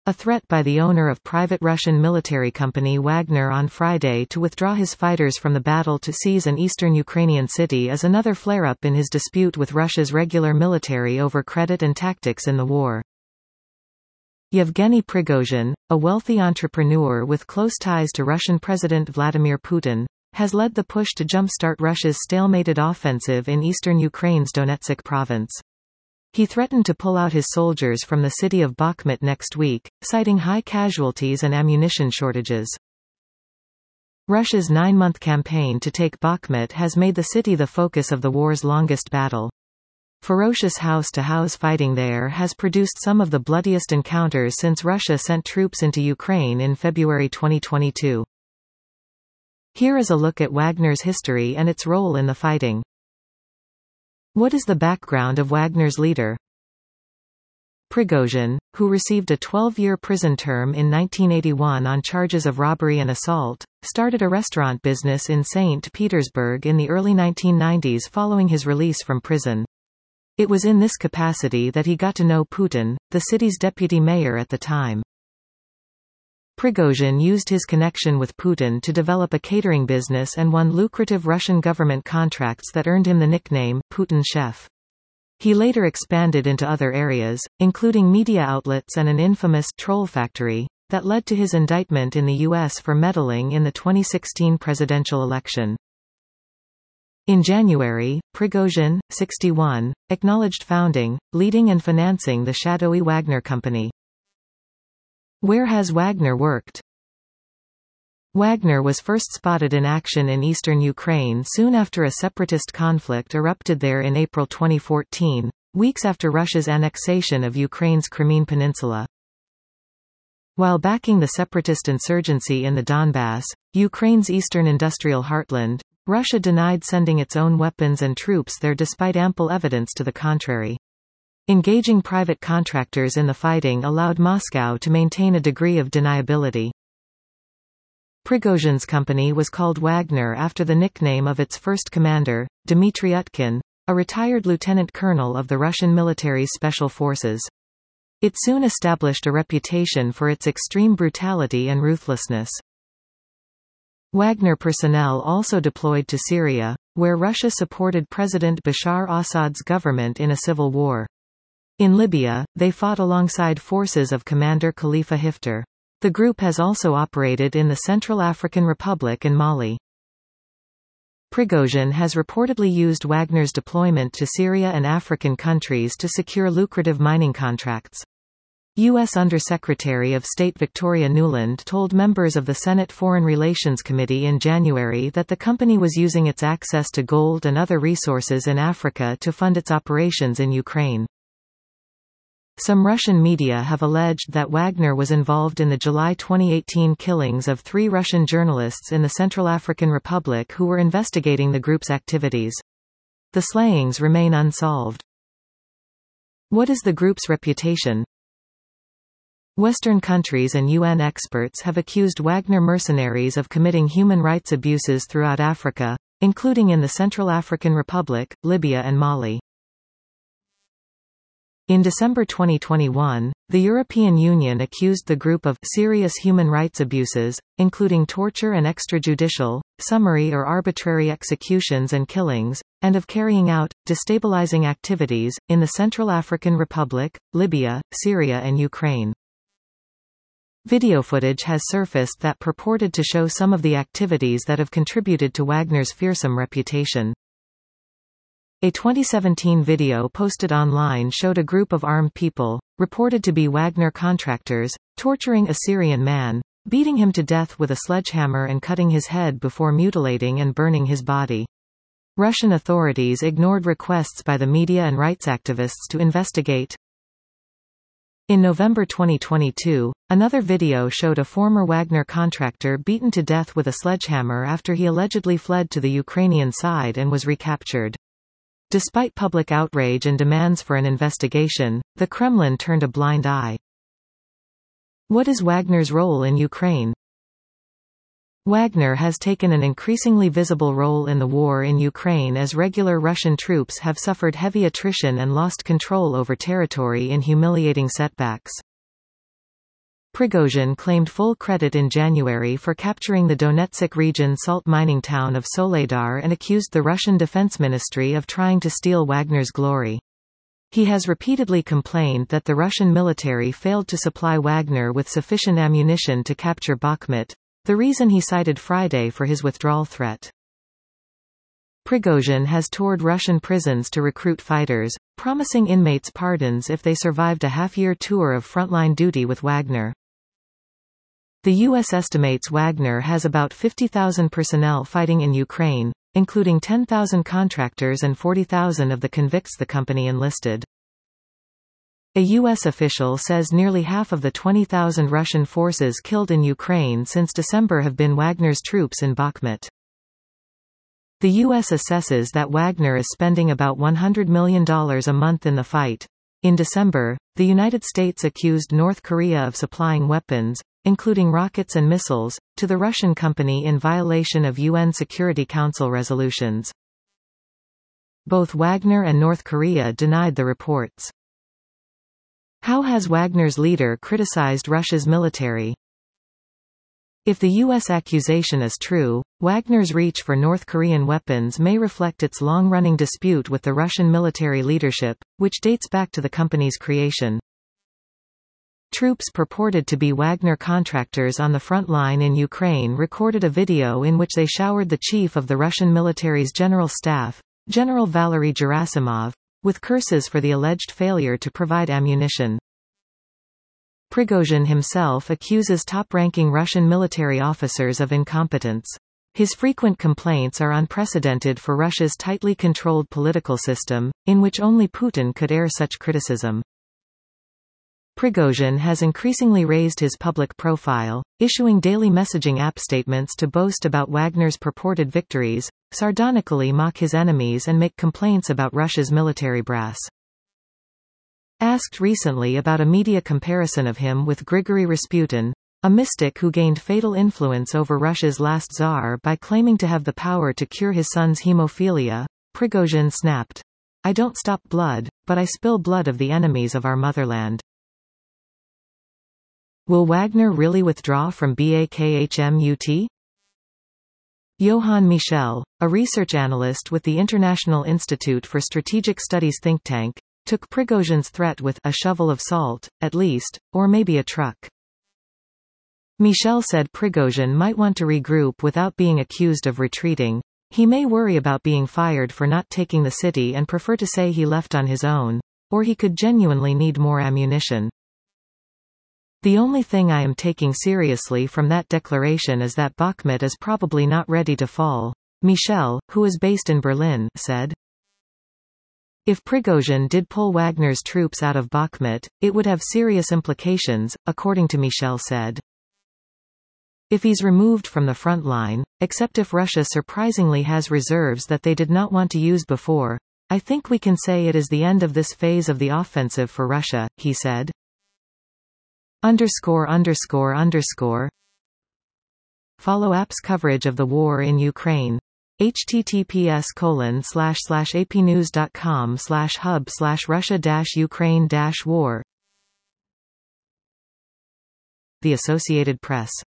A threat by the owner of private Russian military company Wagner on Friday to withdraw his fighters from the battle to seize an eastern Ukrainian city is another flare-up in his dispute with Russia's regular military over credit and tactics in the war. Yevgeny Prigozhin, a wealthy entrepreneur with close ties to Russian President Vladimir Putin, has led the push to jumpstart Russia's stalemated offensive in eastern Ukraine's Donetsk province. He threatened to pull out his soldiers from the city of Bakhmut next week, citing high casualties and ammunition shortages. Russia's 9-month campaign to take Bakhmut has made the city the focus of the war's longest battle. Ferocious house-to-house fighting there has produced some of the bloodiest encounters since Russia sent troops into Ukraine in February 2022. Here is a look at Wagner's history and its role in the fighting. What is the background of Wagner's leader? Prigozhin, who received a 12-year prison term in 1981 on charges of robbery and assault, started a restaurant business in St. Petersburg in the early 1990s following his release from prison. It was in this capacity that he got to know Putin, the city's deputy mayor at the time. Prigozhin used his connection with Putin to develop a catering business and won lucrative Russian government contracts that earned him the nickname, Putin Chef. He later expanded into other areas, including media outlets and an infamous troll factory, that led to his indictment in the U.S. for meddling in the 2016 presidential election. In January, Prigozhin, 61, acknowledged founding, leading and financing the shadowy Wagner Company. Where has Wagner worked? Wagner was first spotted in action in eastern Ukraine soon after a separatist conflict erupted there in April 2014, weeks after Russia's annexation of Ukraine's Crimean Peninsula. While backing the separatist insurgency in the Donbass, Ukraine's eastern industrial heartland, Russia denied sending its own weapons and troops there despite ample evidence to the contrary. Engaging private contractors in the fighting allowed Moscow to maintain a degree of deniability. Prigozhin's company was called Wagner after the nickname of its first commander, Dmitry Utkin, a retired lieutenant colonel of the Russian military's special forces. It soon established a reputation for its extreme brutality and ruthlessness. Wagner personnel also deployed to Syria, where Russia supported President Bashar Assad's government in a civil war. In Libya, they fought alongside forces of Commander Khalifa Hifter. The group has also operated in the Central African Republic and Mali. Prigozhin has reportedly used Wagner's deployment to Syria and African countries to secure lucrative mining contracts. U.S. Undersecretary of State Victoria Nuland told members of the Senate Foreign Relations Committee in January that the company was using its access to gold and other resources in Africa to fund its operations in Ukraine. Some Russian media have alleged that Wagner was involved in the July 2018 killings of 3 Russian journalists in the Central African Republic who were investigating the group's activities. The slayings remain unsolved. What is the group's reputation? Western countries and UN experts have accused Wagner mercenaries of committing human rights abuses throughout Africa, including in the Central African Republic, Libya and Mali. In December 2021, the European Union accused the group of serious human rights abuses, including torture and extrajudicial, summary or arbitrary executions and killings, and of carrying out destabilizing activities in the Central African Republic, Libya, Syria and Ukraine. Video footage has surfaced that purported to show some of the activities that have contributed to Wagner's fearsome reputation. A 2017 video posted online showed a group of armed people, reported to be Wagner contractors, torturing a Syrian man, beating him to death with a sledgehammer and cutting his head before mutilating and burning his body. Russian authorities ignored requests by the media and rights activists to investigate. In November 2022, another video showed a former Wagner contractor beaten to death with a sledgehammer after he allegedly fled to the Ukrainian side and was recaptured. Despite public outrage and demands for an investigation, the Kremlin turned a blind eye. What is Wagner's role in Ukraine? Wagner has taken an increasingly visible role in the war in Ukraine as regular Russian troops have suffered heavy attrition and lost control over territory in humiliating setbacks. Prigozhin claimed full credit in January for capturing the Donetsk region salt mining town of Soledar and accused the Russian Defense Ministry of trying to steal Wagner's glory. He has repeatedly complained that the Russian military failed to supply Wagner with sufficient ammunition to capture Bakhmut, the reason he cited Friday for his withdrawal threat. Prigozhin has toured Russian prisons to recruit fighters, promising inmates pardons if they survived a half-year tour of frontline duty with Wagner. The U.S. estimates Wagner has about 50,000 personnel fighting in Ukraine, including 10,000 contractors and 40,000 of the convicts the company enlisted. A U.S. official says nearly half of the 20,000 Russian forces killed in Ukraine since December have been Wagner's troops in Bakhmut. The U.S. assesses that Wagner is spending about $100 million a month in the fight. In December, the United States accused North Korea of supplying weapons, including rockets and missiles, to the Russian company in violation of UN Security Council resolutions. Both Wagner and North Korea denied the reports. How has Wagner's leader criticized Russia's military? If the U.S. accusation is true, Wagner's reach for North Korean weapons may reflect its long-running dispute with the Russian military leadership, which dates back to the company's creation. Troops purported to be Wagner contractors on the front line in Ukraine recorded a video in which they showered the chief of the Russian military's general staff, General Valery Gerasimov, with curses for the alleged failure to provide ammunition. Prigozhin himself accuses top-ranking Russian military officers of incompetence. His frequent complaints are unprecedented for Russia's tightly controlled political system, in which only Putin could air such criticism. Prigozhin has increasingly raised his public profile, issuing daily messaging app statements to boast about Wagner's purported victories, sardonically mock his enemies and make complaints about Russia's military brass. Asked recently about a media comparison of him with Grigory Rasputin, a mystic who gained fatal influence over Russia's last Tsar by claiming to have the power to cure his son's hemophilia, Prigozhin snapped, "I don't stop blood, but I spill blood of the enemies of our motherland." Will Wagner really withdraw from Bakhmut? Johann Michel, a research analyst with the International Institute for Strategic Studies think tank, took Prigozhin's threat with a shovel of salt, at least, or maybe a truck. Michel said Prigozhin might want to regroup without being accused of retreating. He may worry about being fired for not taking the city and prefer to say he left on his own, or he could genuinely need more ammunition. The only thing I am taking seriously from that declaration is that Bakhmut is probably not ready to fall, Michel, who is based in Berlin, said. If Prigozhin did pull Wagner's troops out of Bakhmut, it would have serious implications, according to Michel said. If he's removed from the front line, except if Russia surprisingly has reserves that they did not want to use before, I think we can say it is the end of this phase of the offensive for Russia, he said. Follow app's coverage of the war in Ukraine. https://apnews.com/hub/Russia-Ukraine-war. The Associated Press